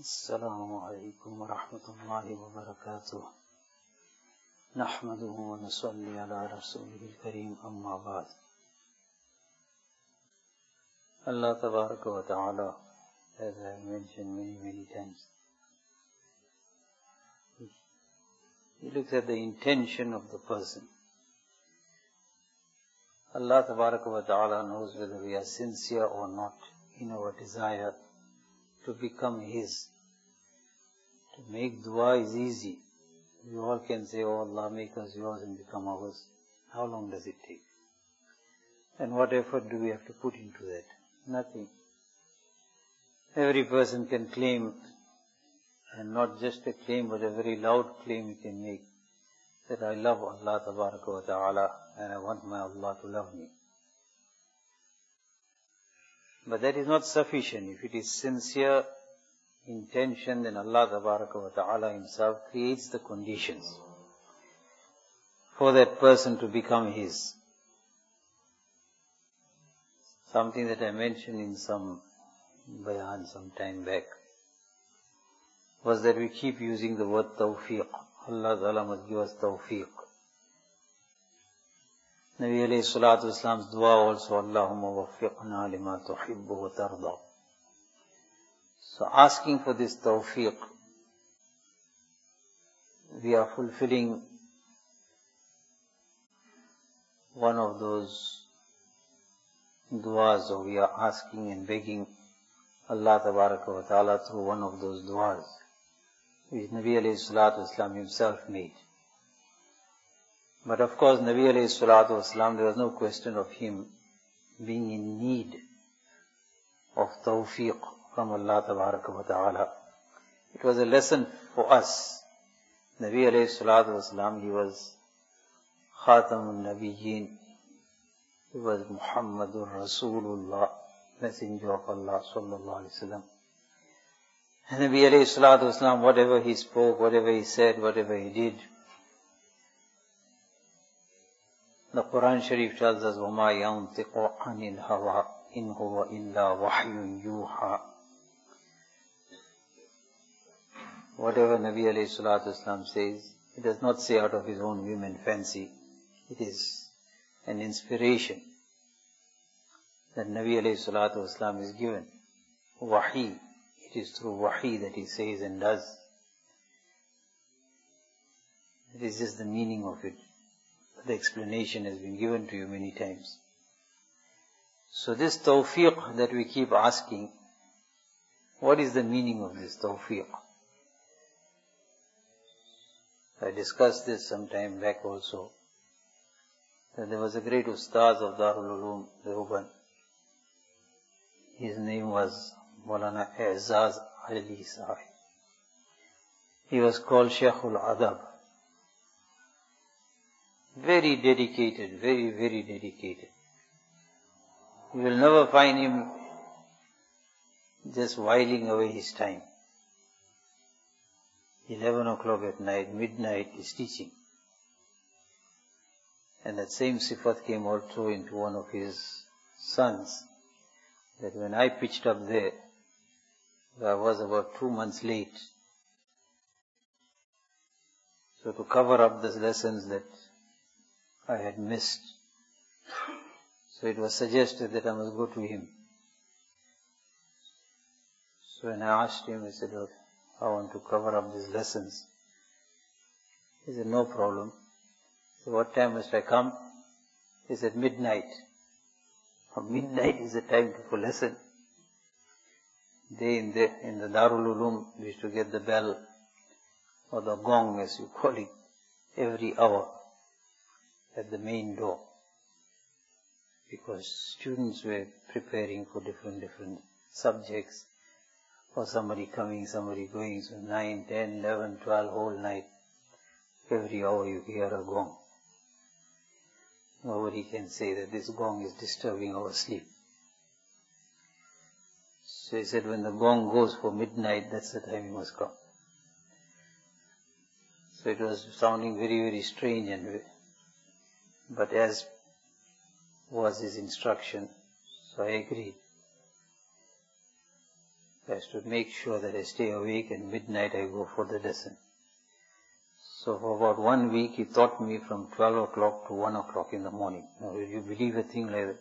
السلام عليكم ورحمة الله وبركاته. نحمده ونصلي على رسوله الكريم أما بعد. Allah Tabaraka wa Ta'ala, as I have mentioned many times, He looks at the intention of the person. Allah Tabaraka wa Ta'ala knows whether we are sincere or not in our desire to become His. To make dua is easy. We all can say, "Oh Allah, make us yours and become ours." How long does it take? And what effort do we have to put into that? Nothing. Every person can claim, and not just a claim, but a very loud claim he can make, that I love Allah Tabaraka wa Ta'ala and I want my Allah to love me. But that is not sufficient. If it is sincere intention, then Allah Tabaraka wa Ta'ala Himself creates the conditions for that person to become His. Something that I mentioned in some bayan some time back was that we keep using the word tawfiq. Allah Ta'ala must give us tawfiq. Nabi alayhi salatu Islam's dua also, Allahumma waffiqna lima tuhibbu wa tarda. So asking for this tawfiq, we are fulfilling one of those duas, or we are asking and begging Allah Tabaraka wa Ta'ala through one of those duas which Nabi alayhi salatu Islam himself made. But of course, Nabi alayhi salatu Islam, there was no question of him being in need of tawfiq from Allah Tabaraka wa Ta'ala. It was a lesson for us. Nabi alayhi salatu Islam, he was Khatamun Nabiyyin. He was Muhammadur Rasulullah, Messenger of Allah sallallahu alaihi wasallam. And Nabi alayhi salatu Islam, whatever he spoke, whatever he said, whatever he did, the Quran Sharif tells us, وَمَا يَنْطِقُ عَنِ الْهَوَىٰ إِنْ هُوَ إِلَّا وَحْيٌ يُوحَىٰ. Whatever Nabi alayhi salatu Islam says, he does not say out of his own whim and fancy. It is an inspiration that Nabi alayhi salatu Islam is given. Wahi. It is through wahi that he says and does. This is the meaning of it. The explanation has been given to you many times. So this tawfiq that we keep asking, what is the meaning of this tawfiq? I discussed this some time back also, that there was a great ustaz of Darul Uloom, Deoband. His name was Maulana I'zaz Ali Sahib. He was called Shaykhul Adab. Very dedicated, very dedicated. You will never find him just whiling away his time. 11 o'clock at night, midnight, is teaching. And that same sifat came also into one of his sons, that when I pitched up there, I was about 2 months late. So to cover up the lessons that I had missed, so it was suggested that I must go to him. So when I asked him, I said, "Look, I want to cover up these lessons." He said, "No problem." So what time must I come? He said, "Midnight." Midnight is the time for lesson. They in the Darul Uloom, we used to get the bell, or the gong as you call it, every hour at the main door. Because students were preparing for different subjects, or somebody coming, somebody going, so 9, 10, 11, 12, whole night. Every hour you hear a gong. Nobody can say that this gong is disturbing our sleep. So he said, when the gong goes for midnight, that's the time you must come. So it was sounding very strange, but as was his instruction, so I agreed. I have to make sure that I stay awake, and midnight I go for the lesson. So for about 1 week he taught me from 12 o'clock to 1 o'clock in the morning. Now will you believe a thing like that?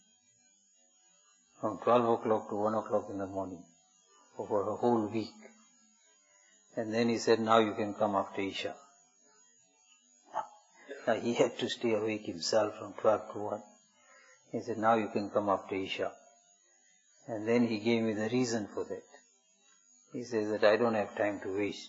From 12 o'clock to 1 o'clock in the morning for a whole week. And then he said, now you can come after Isha. Now he had to stay awake himself from 12 to 1. He said, now you can come after Isha. And then he gave me the reason for that. He says that I don't have time to waste.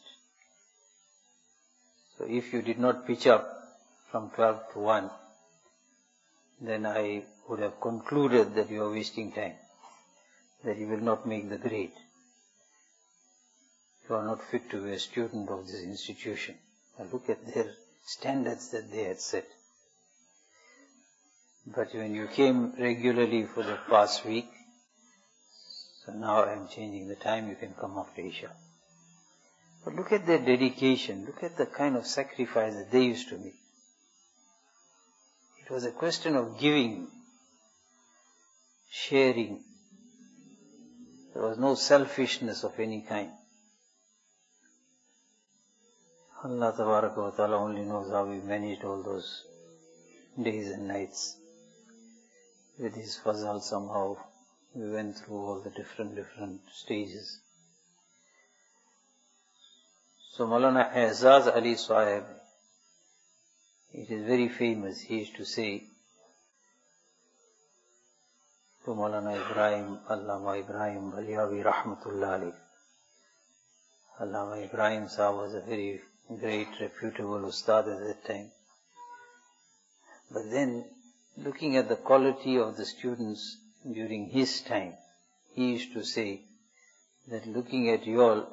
So if you did not pitch up from 12 to 1, then I would have concluded that you are wasting time, that you will not make the grade. You are not fit to be a student of this institution. Now look at their standards that they had set. But when you came regularly for the past week, so now I am changing the time, you can come after Isha. But look at their dedication, look at the kind of sacrifice that they used to make. It was a question of giving, sharing. There was no selfishness of any kind. Allah Tabaraka wa Ta'ala only knows how we managed all those days and nights. With His fazal somehow we went through all the different stages. So Maulana Azaz Ali Sahib, it is very famous, he used to say to Maulana Ibrahim, Allama Ibrahim Baliawi Rahmatullah alayh. Allama Ibrahim Sahib was a very great, reputable ustad at that time. But then, looking at the quality of the students during his time, he used to say that looking at you all,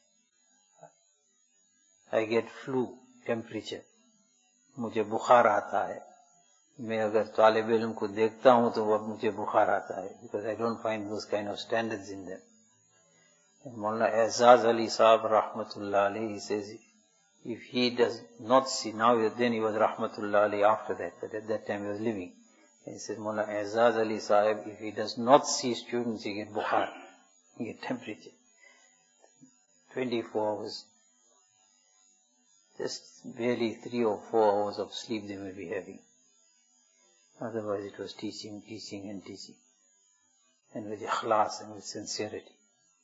I get flu, temperature. मुझे बुखार आता है. मैं अगर तालिब इल्म को देखता हूँ तो अब मुझे बुखार आता है. Because I don't find those kind of standards in them. And Maulana Azaz Ali Sahib Rahmatullah alayhi, he says, if he does not see, now then he was Rahmatullah alayhi after that, but at that time he was living. And he says, Maulana Azaz Ali Sahib, if he does not see students, he get bukhar, he get temperature. 24 hours. Just barely 3 or 4 hours of sleep they may be having. Otherwise it was teaching. And with ikhlas and with sincerity.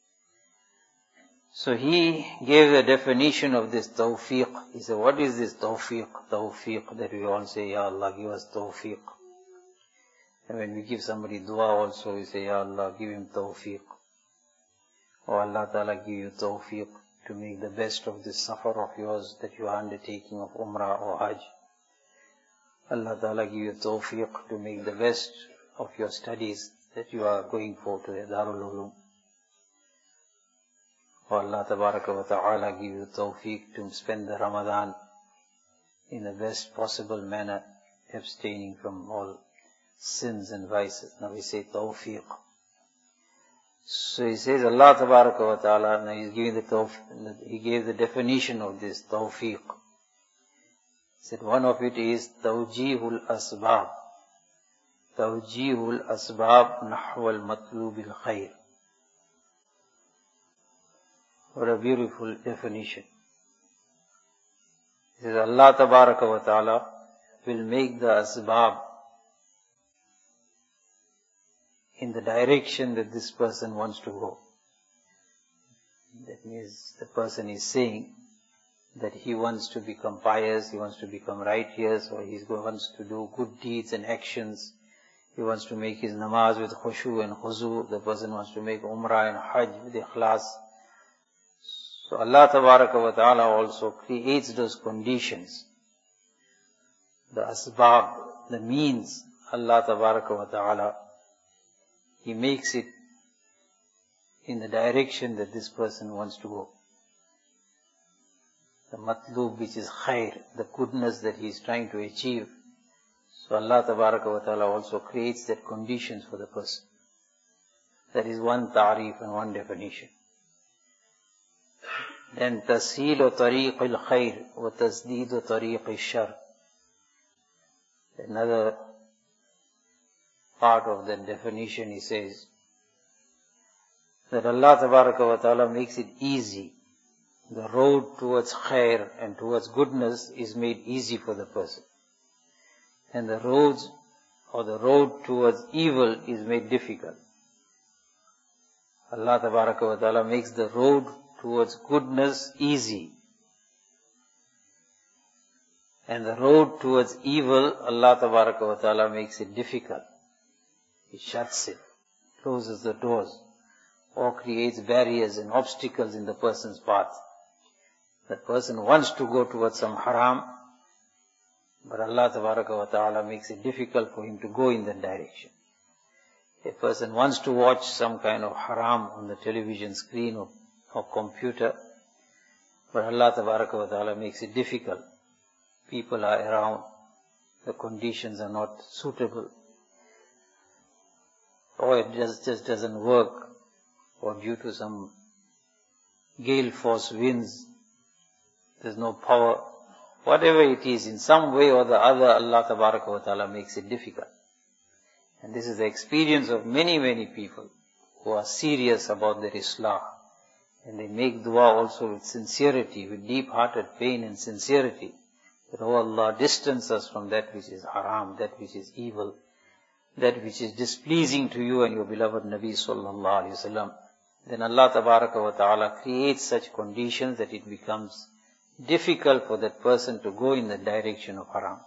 So he gave the definition of this tawfiq. He said, what is this tawfiq? Tawfiq that we all say, Ya Allah, give us tawfiq. And when we give somebody dua also, we say, Ya Allah, give him tawfiq. Oh Allah Ta'ala give you tawfiq to make the best of this safar of yours that you are undertaking of Umrah or Hajj. Allah Ta'ala give you tawfiq to make the best of your studies that you are going for to the Darul Ulum. Oh Allah Tabaraka wa Ta'ala give you tawfiq to spend the Ramadan in the best possible manner, abstaining from all sins and vices. Now we say tawfiq. So he says Allah Tabaraka wa Ta'ala, now he's giving he gave the definition of this tawfiq. He said one of it is tawjihul asbab. Tawjihul asbab nahwal matlubil khair. What a beautiful definition. He says Allah Tabaraka wa Ta'ala will make the asbab in the direction that this person wants to go. That means the person is saying that he wants to become pious, he wants to become righteous, or he wants to do good deeds and actions. He wants to make his namaz with khushu and khuzu. The person wants to make umrah and hajj with ikhlas. So Allah Tabaraka wa Ta'ala also creates those conditions. The asbab, the means, Allah Tabaraka wa Ta'ala, He makes it in the direction that this person wants to go. The matlub, which is khair, the goodness that he is trying to achieve. So Allah Tabaraka wa Ta'ala also creates that conditions for the person. That is one ta'rif and one definition. Then tasheelu tariq al-khair wa tasdeedu tariq al-shar. Another part of that definition, he says, that Allah Tabaraka wa Ta'ala makes it easy. The road towards khair and towards goodness is made easy for the person. And the road towards evil is made difficult. Allah Tabaraka wa Ta'ala makes the road towards goodness easy. And the road towards evil, Allah Tabaraka wa Ta'ala makes it difficult. He shuts it, closes the doors, or creates barriers and obstacles in the person's path. That person wants to go towards some haram, but Allah Tabaraka wa Ta'ala makes it difficult for him to go in that direction. A person wants to watch some kind of haram on the television screen or computer, but Allah Tabaraka wa Ta'ala makes it difficult. People are around, the conditions are not suitable, or it just doesn't work, or due to some gale force winds, there's no power. Whatever it is, in some way or the other, Allah Tabaraka wa Ta'ala makes it difficult. And this is the experience of many, many people who are serious about their Islah. And they make dua also with sincerity, with deep-hearted pain and sincerity. That, oh Allah, distance us from that which is haram, that which is evil, that which is displeasing to you and your beloved Nabi sallallahu alayhi wa sallam. Then Allah Tabaraka wa Ta'ala creates such conditions that it becomes difficult for that person to go in the direction of haram.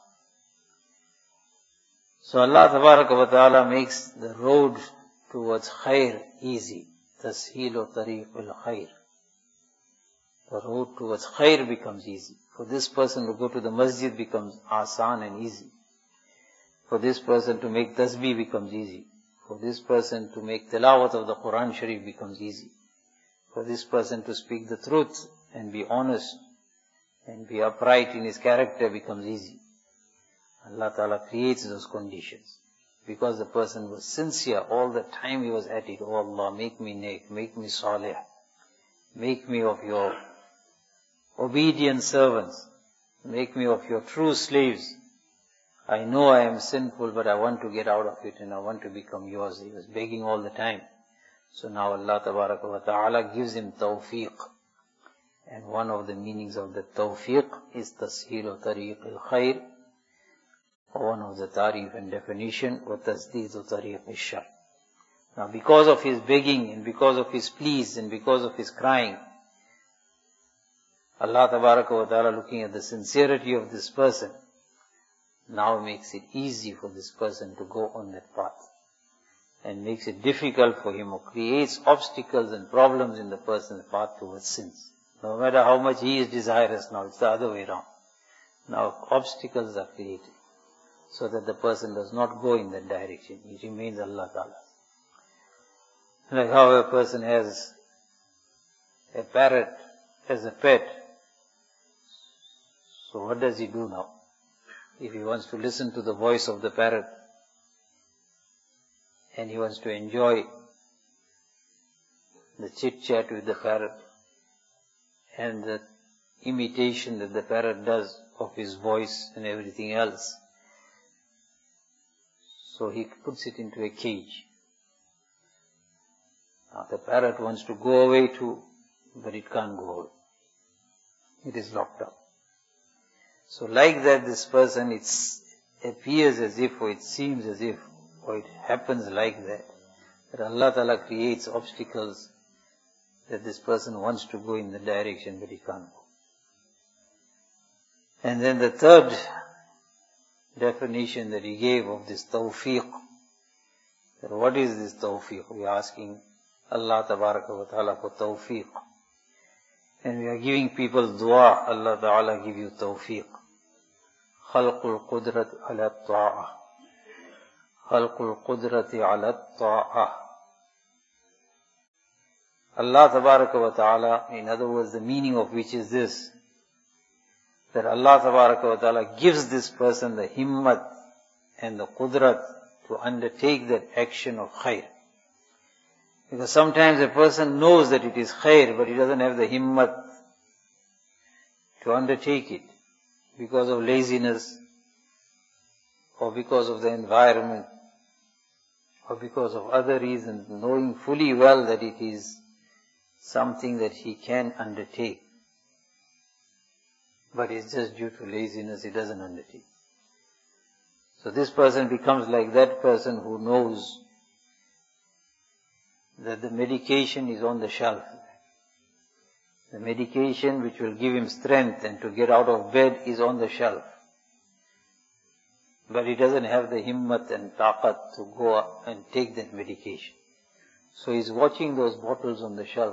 So Allah Tabaraka wa Ta'ala makes the road towards khair easy. Tasheelu tariq al-khair. The road towards khair becomes easy. For this person to go to the masjid becomes asan and easy. For this person to make tasbih becomes easy. For this person to make tilawat of the Quran Sharif becomes easy. For this person to speak the truth and be honest and be upright in his character becomes easy. Allah Ta'ala creates those conditions. Because the person was sincere all the time he was at it. Oh Allah, make me neck, make me salih. Make me of your obedient servants. Make me of your true slaves. I know I am sinful, but I want to get out of it and I want to become yours. He was begging all the time. So now Allah Tabaraka wa Ta'ala gives him tawfiq. And one of the meanings of the tawfiq is tasheelu tariq al-khair. One of the tarif and definition was tasdeedu tariq al-shar. Now because of his begging and because of his pleas and because of his crying, Allah Tabaraka wa Ta'ala, looking at the sincerity of this person, now makes it easy for this person to go on that path. And makes it difficult for him, or creates obstacles and problems in the person's path towards sins. No matter how much he is desirous now, it's the other way around. Now obstacles are created, so that the person does not go in that direction. He remains Allah Ta'ala. Like how a person has a parrot as a pet. So what does he do now? If he wants to listen to the voice of the parrot, and he wants to enjoy the chit-chat with the parrot, and the imitation that the parrot does of his voice and everything else, so he puts it into a cage. Now the parrot wants to go away too, but it can't go away. It is locked up. So like that, this person, it appears as if, or it seems as if, or it happens like that Allah Ta'ala creates obstacles that this person wants to go in the direction, but he can't go. And then the third definition that he gave of this tawfiq, that what is this tawfiq? We are asking Allah Tabaraka wa Ta'ala for tawfiq. And we are giving people dua, Allah Ta'ala give you tawfiq. Khalqul qudrat ala ta'ah. Khalqul qudrati ala ta'ah. Allah Tabaraka wa Ta'ala, in other words, the meaning of which is this, that Allah Tabaraka wa Ta'ala gives this person the himmat and the qudrat to undertake that action of khair. Because sometimes a person knows that it is khair, but he doesn't have the himmat to undertake it because of laziness or because of the environment or because of other reasons, knowing fully well that it is something that he can undertake, but it's just due to laziness he doesn't undertake. So this person becomes like that person who knows that the medication is on the shelf. The medication which will give him strength and to get out of bed is on the shelf. But he doesn't have the himmat and taqat to go and take that medication. So he's watching those bottles on the shelf.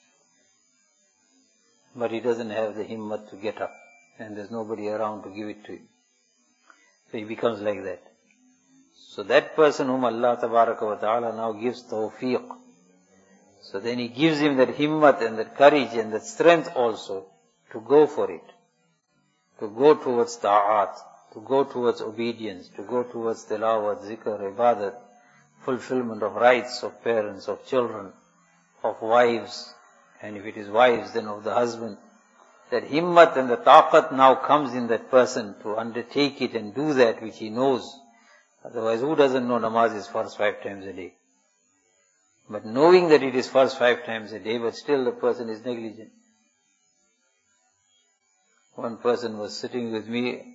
But he doesn't have the himmat to get up. And there's nobody around to give it to him. So he becomes like that. So that person whom Allah Tabaraka wa Ta'ala now gives tawfiq. So then he gives him that himmat and that courage and that strength also to go for it. To go towards ta'at, to go towards obedience, to go towards tilawat, zikr, ibadat, fulfillment of rights of parents, of children, of wives, and if it is wives, then of the husband. That himmat and the taqat now comes in that person to undertake it and do that which he knows. Otherwise, who doesn't know namaz is first 5 times a day? But knowing that it is first 5 times a day, but still the person is negligent. One person was sitting with me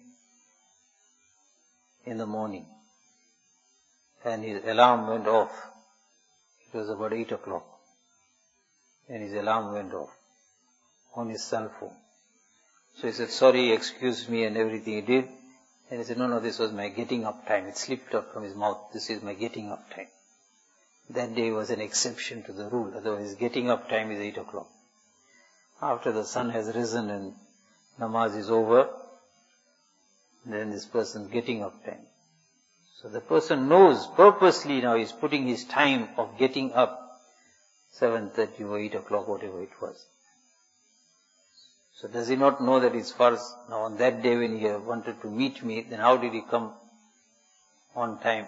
in the morning, and his alarm went off. It was about 8 o'clock, and his alarm went off on his cell phone. So he said, sorry, excuse me, and everything he did. And he said, no, this was my getting up time. It slipped out from his mouth. This is my getting up time. That day was an exception to the rule. Otherwise, getting up time is 8 o'clock. After the sun has risen and namaz is over, then this person's getting up time. So the person knows purposely now he's putting his time of getting up 7:30 or 8 o'clock, whatever it was. So does he not know that it's first? Now on that day when he wanted to meet me, then how did he come on time?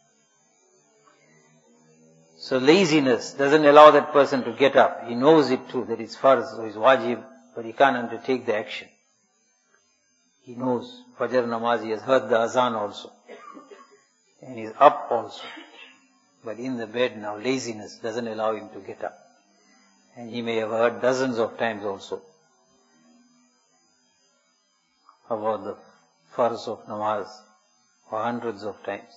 So laziness doesn't allow that person to get up. He knows it too, that it's farz or it's wajib, but he can't undertake the action. He knows Fajr namaz, he has heard the azan also. And he's up also. But in the bed now, laziness doesn't allow him to get up. And he may have heard dozens of times also about the farz of namaz, or hundreds of times.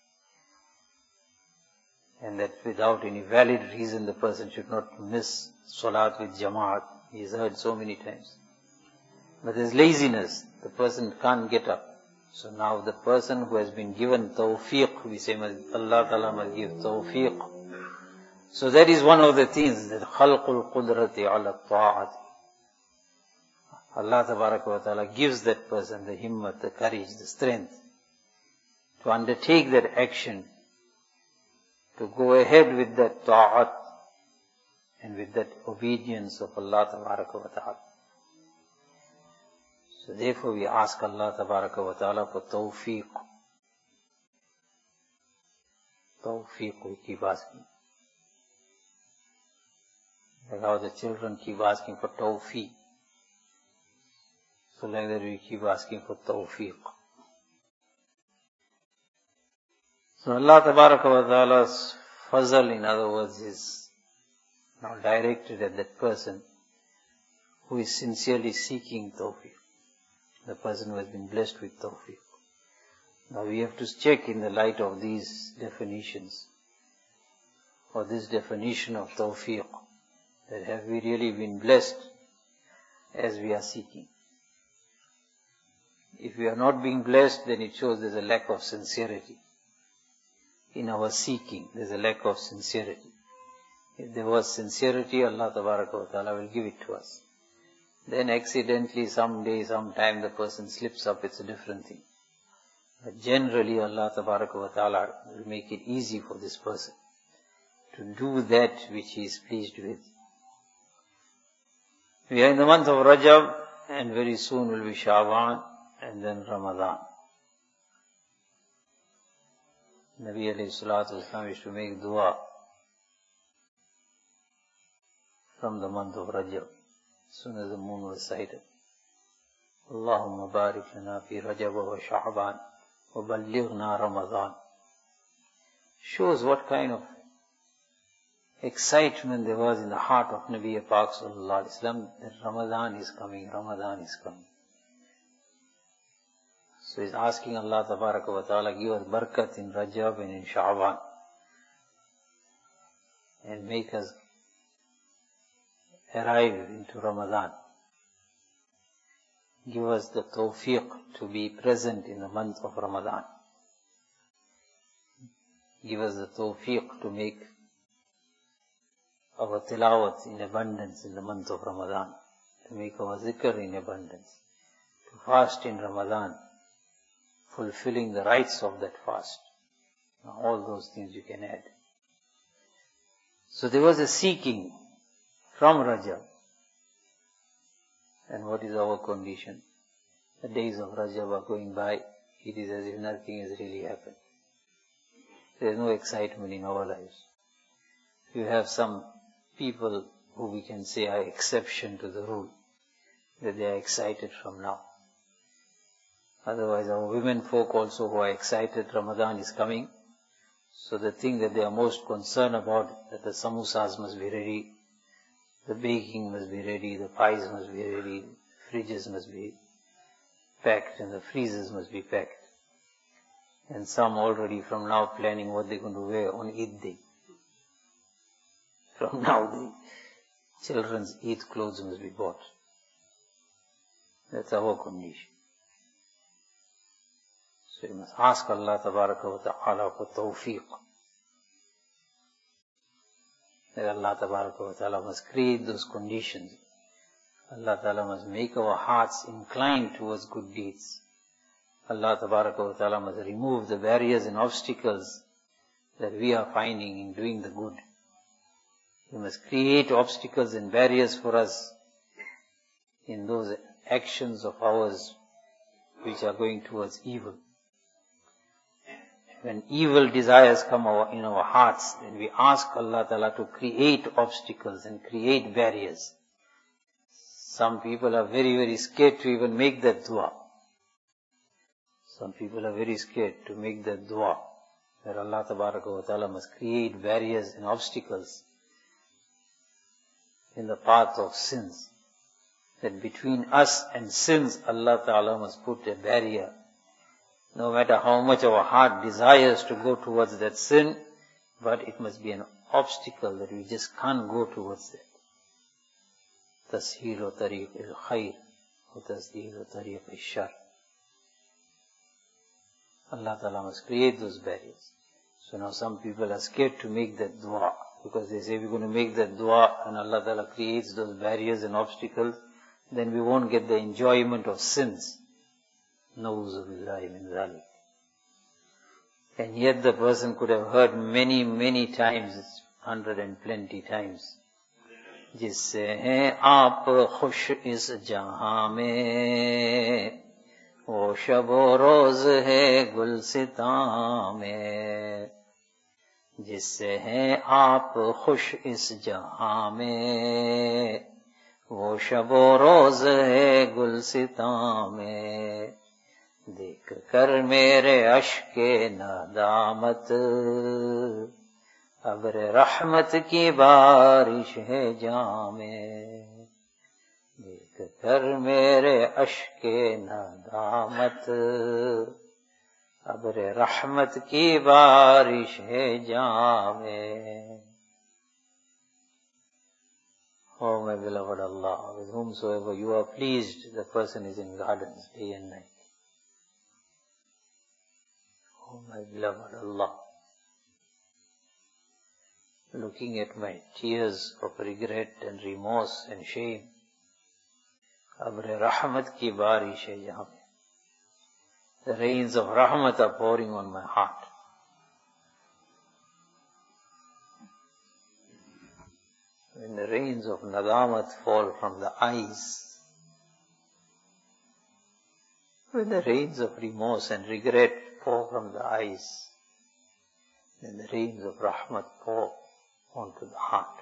And that without any valid reason the person should not miss salat with jama'at. He has heard so many times. But there's laziness. The person can't get up. So now the person who has been given tawfiq, we say Allah Ta'ala must give tawfiq. So that is one of the things, that khalqul qudrati ala ta'ati. Allah Ta'ala gives that person the himmat, the courage, the strength to undertake that action, to go ahead with that ta'at and with that obedience of Allah Ta'ala. So therefore we ask Allah Ta'ala for tawfiq. Tawfiq we keep asking. Like how the children keep asking for tawfiq. So like that we keep asking for tawfiq. So Allah Ta'ala's fazl, in other words, is now directed at that person who is sincerely seeking tawfiq. The person who has been blessed with tawfiq. Now we have to check in the light of these definitions, or this definition of tawfiq, that have we really been blessed as we are seeking. If we are not being blessed, then it shows there's a lack of sincerity. In our seeking, there's a lack of sincerity. If there was sincerity, Allah Ta'ala will give it to us. Then accidentally, someday, sometime, the person slips up, it's a different thing. But generally, Allah Ta'ala will make it easy for this person to do that which He is pleased with. We are in the month of Rajab, and very soon will be Sha'ban, and then Ramadan. Nabi alayhi salatu wasalam used to make dua from the month of Rajab, as soon as the moon was sighted. Allahumma barik lana fi Rajab wa Sha'ban wa ballighna Ramadan. shows what kind of excitement there was in the heart of Nabi Pak Sallallahu Alaihi Wasallam that Ramadan is coming, Ramadan is coming. So he's asking Allah Tabaraka wa Ta'ala, give us barakat in Rajab and in Sha'ban and make us arrive into Ramadan. Give us the tawfiq to be present in the month of Ramadan. Give us the tawfiq to make our tilawat in abundance in the month of Ramadan, to make our zikr in abundance, to fast in Ramadan, fulfilling the rights of that fast. All those things you can add. So there was a seeking from Rajab. And what is our condition? The days of Rajab are going by, it is as if nothing has really happened. There is no excitement in our lives. You have some people who we can say are exception to the rule, that they are excited from now. Otherwise our women folk also who are excited, Ramadan is coming. So the thing that they are most concerned about, that the samosas must be ready, the baking must be ready, the pies must be ready, fridges must be packed and the freezers must be packed. And some already from now planning what they're going to wear on Eid day. From now the children's Eid clothes must be bought. That's our condition. So you must ask Allah Tabaraka wa Ta'ala for tawfiq. That Allah Tabaraka wa Ta'ala must create those conditions. Allah Ta'ala must make our hearts inclined towards good deeds. Allah Tabaraka wa Ta'ala must remove the barriers and obstacles that we are finding in doing the good. He must create obstacles and barriers for us in those actions of ours which are going towards evil. When evil desires come in our hearts, then we ask Allah Ta'ala to create obstacles and create barriers. Some people are very, very scared to even make that dua. Some people are very scared to make that dua, that Allah Ta'ala must create barriers and obstacles in the path of sins. That between us and sins, Allah Ta'ala must put a barrier. No matter how much our heart desires to go towards that sin, but it must be an obstacle that we just can't go towards that. Tasheelu tariq al-khayr wa tasheelu tariq al-shar. Allah Ta'ala must create those barriers. So now some people are scared to make that dua, because they say we're going to make that dua and Allah Ta'ala creates those barriers and obstacles, then we won't get the enjoyment of sins. Na'udhu billahi min dhalik. And yet the person could have heard many, many times, 120 times, जिससे हैं आप खुश इस जहां में, वो शब रोज है गुलसितां में, जिससे हैं आप खुश इस जहां में, वो शब रोज है गुलसितां में, देख कर मेरे अश्के नदामत, अब्र रहमत की बारिश है जामे, देख कर मेरे अश्के नदामत, अब्र रहमत की बारिश है जामे. Oh my beloved Allah, with whomsoever you are pleased, the person is in gardens day and night. Oh my beloved Allah, looking at my tears of regret and remorse and shame, Abr Rahmat ki barish hai yahan pe. The rains of Rahmat are pouring on my heart. When the rains of Nadamat fall from the eyes, when the rains of remorse and regret pour from the eyes, then the rains of Rahmat pour onto the heart.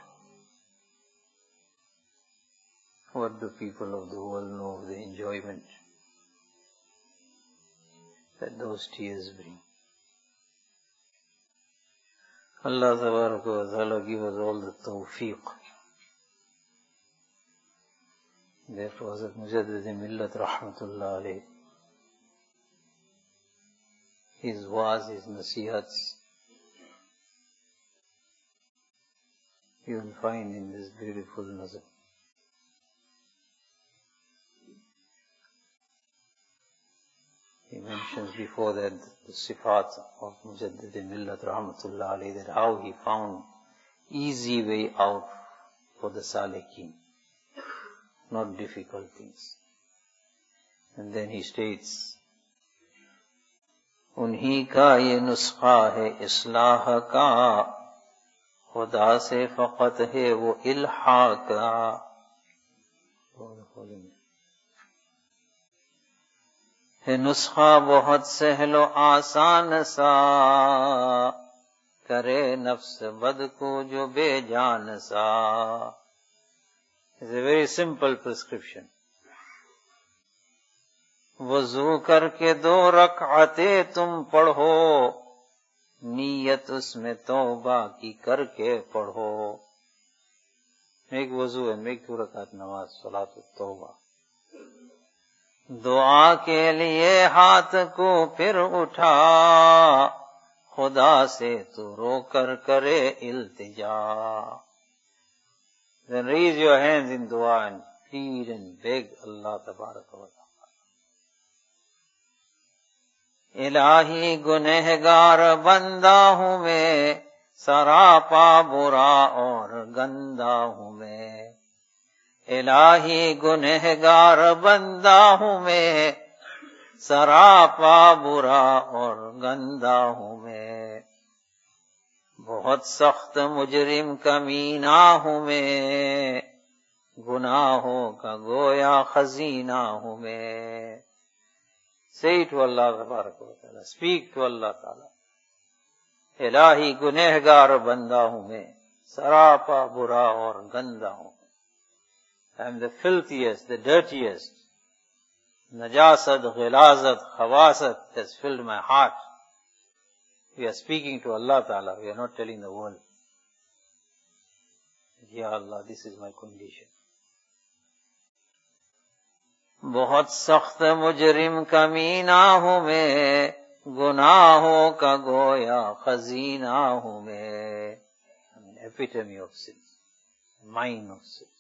What do people of the world know of the enjoyment that those tears bring? Allah Tabaraka wa Ta'ala give us all the tawfiq. Therefore, Hazrat Mujaddid Millat Rahmatullah alayhi, his waaz, his nasihats, you will find in this beautiful nazm. He mentions before that the sifat of Mujaddid Millat Rahmatullah alayhi, that how he found easy way out for the salikin, not difficult things. And then he states, انہی کا یہ نسخہ ہے اصلاح کا، خدا سے فقط ہے وہ الحاق کا. ہے نسخہ بہت سہل و آسان سا، کرے نفس بد کو جو بے جان سا. It's a very simple prescription. وضو کر کے 2 رکعتیں تم پڑھو، نیت اس میں توبہ کی کر کے پڑھو. Make وضو and make 2 رکعت نماز، صلاۃ التوبہ. دعا کے لیے ہاتھ کو پھر اٹھا، خدا سے تو رو کر کرے التجا. Then raise your hands in dua and plead and beg Allah Tabaraka wa Ta'ala. الہی گنہگار بندہ ہوں میں، سراپا برا اور گندا ہوں میں. الہی گنہگار بندہ ہوں میں، سراپا برا اور گندا ہوں میں. بہت سخت مجرم کمینہ ہوں میں، گناہوں کا گویا خزینہ ہوں میں. Say to Allah Tabaraka wa Ta'ala, speak to Allah Ta'ala. الہی گنہگار بندہ ہوں میں، سراپا برا اور گندا ہوں. I am the filthiest, the dirtiest. Najasat, ghilazat, khawasat has filled my heart. We are speaking to Allah Ta'ala. We are not telling the world. Ya Allah, this is my condition. بہت سخت مجرم کمینہ ہوں میں، گناہوں کا گویا خزینہ ہوں میں. I mean, epitome of sins, mine of sins.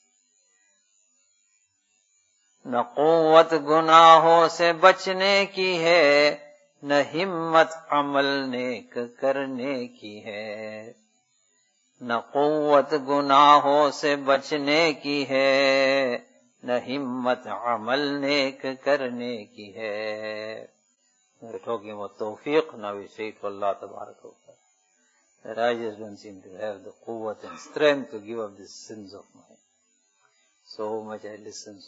نہ قوت گناہوں سے بچنے کی ہے، نہ ہمت عمل نیک کرنے کی ہے. نہ قوت گناہوں سے بچنے کی ہے، نہ ہمت عمل نیک کرنے کی ہے. We're talking about tawfiq, now we say to Allah Tabaraka wa Ta'ala, that I just don't seem to have the quwwat and strength to give up the sins of mine. So much I listen,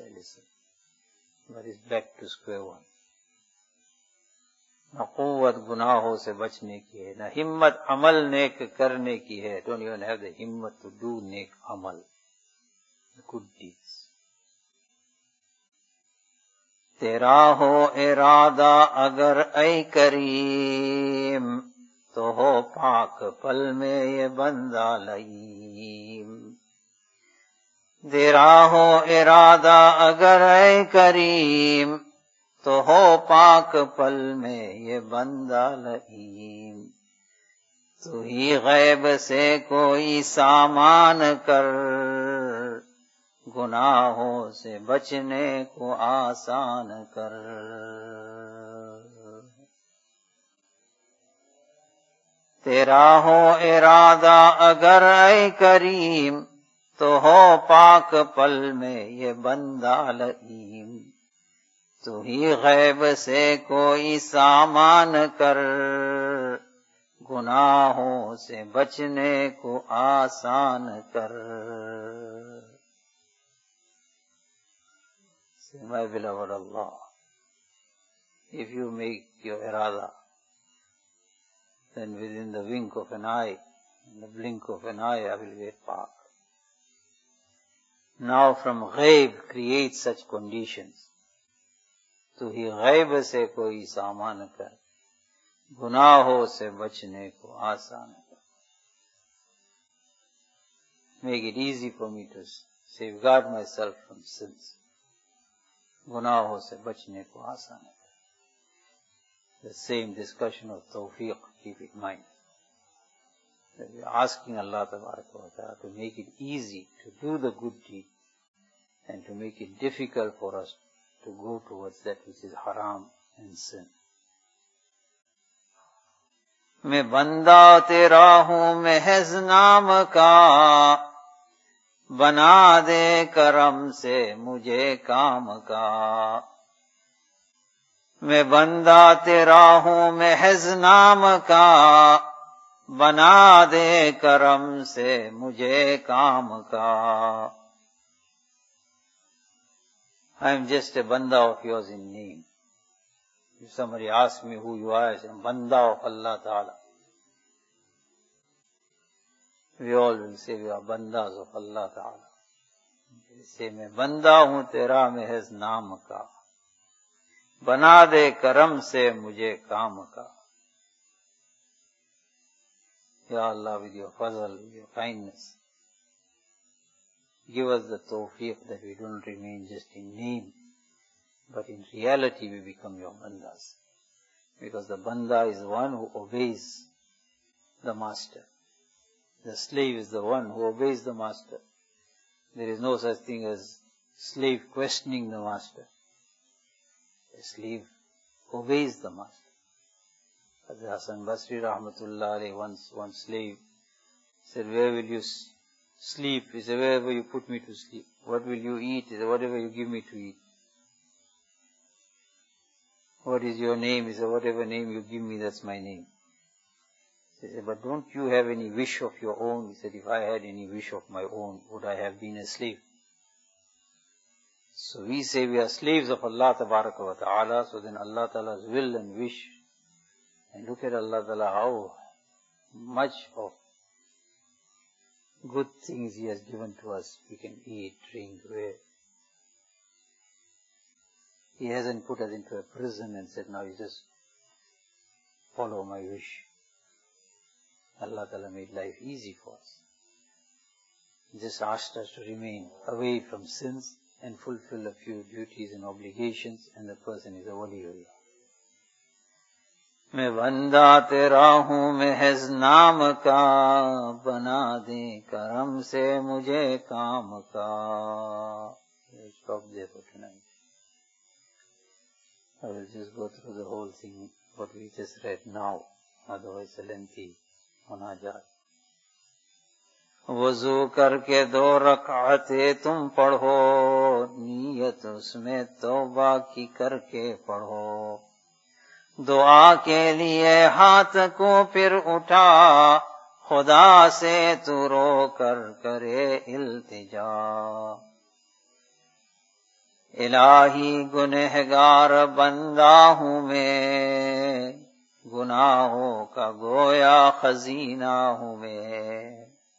but it's back to square one. نہ قوت گناہوں سے بچنے کی ہے، نہ ہمت عمل نیک کرنے کی ہے. Don't even have the himmat to do نیک عمل, good deeds. تیرا ہو ارادہ اگر اے کریم، تو ہو پاک پل میں یہ بندہ لئیم. تیرا ہو ارادہ اگر اے کریم، تو ہو پاک پل میں یہ بندہ لئیم. تو ہی غیب سے کوئی سامان کر، گناہوں سے بچنے کو آسان کر. تیرا ہو ارادہ اگر اے کریم، تو ہو پاک پل میں یہ بندہ لئیم. تو ہی غیب سے کوئی سامان کر، گناہوں سے بچنے کو آسان کر. Say, my beloved Allah, if you make your irada, then within the wink of an eye, in the blink of an eye, I will get Pak. Now from ghaib create such conditions. تو ہی غیب سے کوئی سامان کر، گناہوں سے بچنے کو آسان کر. make it easy for me to safeguard myself from sins. گناہوں سے بچنے کو آسان ہے. The same discussion of tawfiq, keep in mind. That we are asking Allah Tabaraka wa Ta'ala to make it easy to do the good deed and to make it difficult for us to go towards that which is haram and sin. میں بندہ تیرا ہوں محض نام کا، بنا دے کرم سے مجھے کام کا. میں بندہ تیرا ہوں محض نام کا، بنا دے کرم سے مجھے کام کا. I am just a banda of yours in name. If somebody asks me who you are, I say, banda of Allah Ta'ala. We all will say we are bandas of Allah Ta'ala. They say, میں بندہ ہوں تیرا محض نام کا، بنا دے کرم سے مجھے کام کا. Ya Allah, with your fazl, with your kindness, give us the tawfiq that we don't remain just in name, but in reality we become your bandas. Because the banda is the one who obeys the master. The slave is the one who obeys the master. There is no such thing as slave questioning the master. The slave obeys the master. Hazrat Hasan Basri Rahmatullah alayhi, one slave said, where will you sleep? He said, wherever you put me to sleep. What will you eat? He said, whatever you give me to eat. What is your name? He said, whatever name you give me, that's my name. He said, but don't you have any wish of your own? He said, if I had any wish of my own, would I have been a slave? So we say we are slaves of Allah Tabaraka wa Ta'ala, so then Allah Ta'ala's will and wish. And look at Allah Ta'ala, how much of good things He has given to us. We can eat, drink, wear. He hasn't put us into a prison and said, now you just follow my wish. Allah Ta'ala made life easy for us. He just asked us to remain away from sins and fulfill a few duties and obligations, and the person is a waliullah. میں بندہ تیرا ہوں محض نام کا، بنا دے کرم سے مجھے کام کا. Stop there for tonight. I will just go through the whole thing, what we just read now, otherwise a lengthy munajat. وضو کر کے 2 رکعتیں تم پڑھو، نیت اس میں توبہ کی کر کے پڑھو. دعا کے لیے ہاتھ کو پھر اٹھا، خدا سے تو رو کر کرے التجا. الہی گنہگار بندہ ہوں میں، گناہوں کا گویا خزینہ ہوں میں.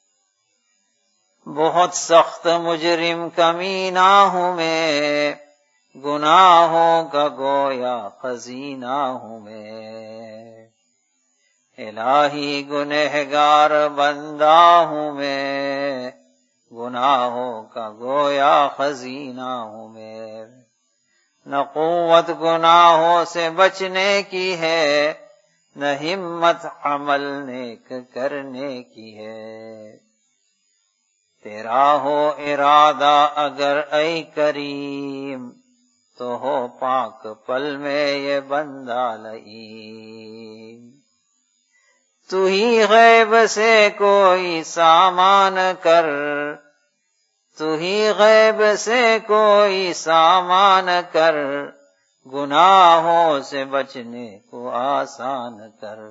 بہت سخت مجرم کمینہ ہوں میں، گناہوں کا گویا خزینہ ہوں میں. الہی گنہگار بندہ ہوں میں، گناہوں کا گویا خزینہ ہوں میں. نہ قوت گناہوں سے بچنے کی ہے، نہ ہمت عمل نیک کرنے کی ہے. تیرا ہو ارادہ اگر اے کریم، تو ہو پاک پل میں یہ بندہ لئیم. تو ہی غیب سے کوئی سامان کر، تو ہی غیب سے کوئی سامان کر، گناہوں سے بچنے کو آسان کر.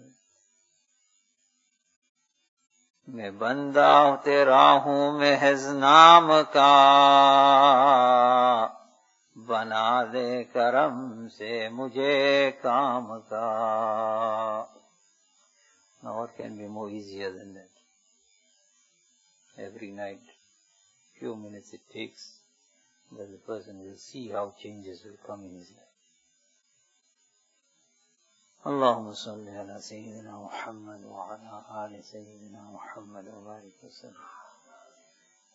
میں بندہ تیرا ہوں محض نام کا، بنا دے کرم سے مجھے کام کا. Now what can be more easier than that? Every night, few minutes it takes, that the person will see how changes will come in his life. اللهم صل على سيدنا محمد وعلى آل سيدنا محمد وبارك وسلم.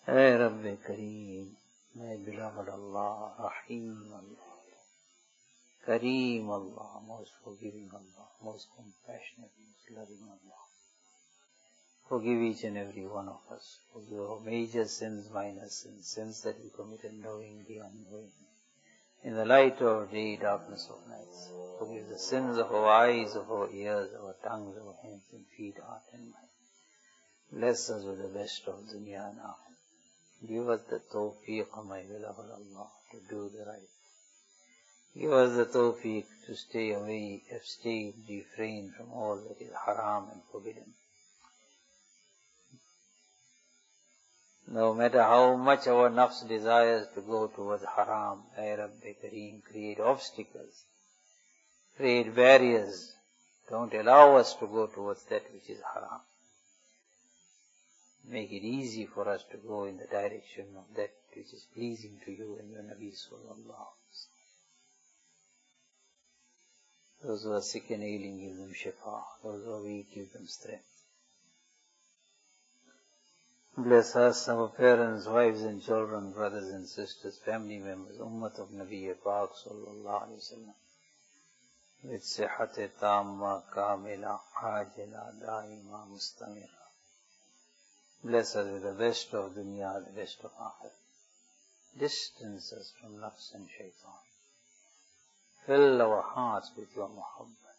Hey Rabbi Kareem, my beloved Allah, Rahim Allah, Kareem Allah, most forgiving Allah, most compassionate, most loving Allah. Forgive each and every one of us. Forgive our major sins, minor sins, sins that we committed knowingly, unknowingly. In the light of day, darkness of nights. Forgive the sins of our eyes, of our ears, our tongues, our hands and feet, heart and mind. Bless us with the best of dunya and akhirah. Give us the tawfiq, my beloved Allah, to do the right. Give us the tawfiq to stay away, abstain, refrain from all that is haram and forbidden. No matter how much our nafs desires to go towards haram, ay Rabbi Kareem, create obstacles, create barriers. Don't allow us to go towards that which is haram. Make it easy for us to go in the direction of that which is pleasing to you and your Nabi sallallahu alaihi wasallam. Those who are sick and ailing, give them shifa. Those who are weak, give them strength. Bless us, our parents, wives and children, brothers and sisters, family members, Ummat of Nabi Pak sallallahu alaihi wasallam. With sihat tamma, kamila, ajila, daima, mustamira. Bless us with the best of dunya, the best of akhirah. Distance us from nafs and shaitan. Fill our hearts with your muhabbat.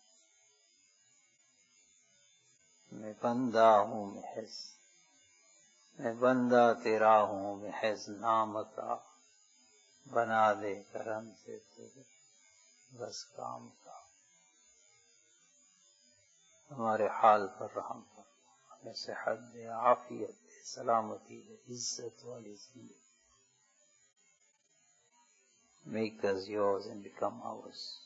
मैं बंदा हूँ महज, मैं बंदा तेरा हूँ महज नाम का, बना दे करम से तुझे बस काम का. हमारे हाल पर रहम कर, हमें सेहत दे, आफियत दे, सलामती दे, इज्जत वाली जिंदगी. Make us yours and become ours.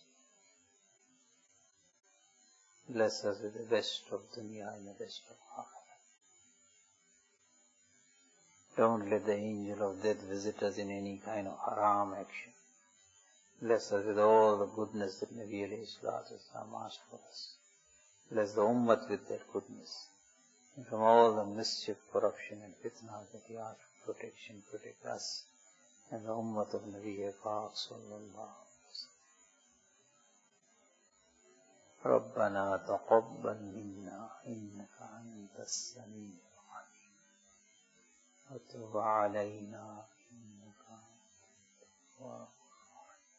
Bless us with the best of dunya and the best of akhirah. Don't let the angel of death visit us in any kind of haram action. Bless us with all the goodness that Nabi alayhi salatu wasalam asked for us. Bless the ummah with that goodness. And from all the mischief, corruption and fitna that He asked for protection, protect us and the ummah of Nabi Pak sallallahu alaihi wasallam. ربنا تقبل منا إنك أنت السميع العليم وتب علينا إنك أنت التواب الرحيم.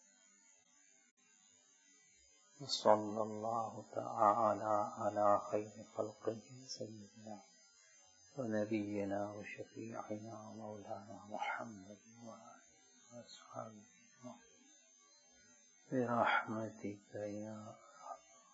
وصلى الله تعالى على خير خلقه سيدنا ونبينا وشفيعنا ومولانا محمد وآله وأصحابه برحمتك يا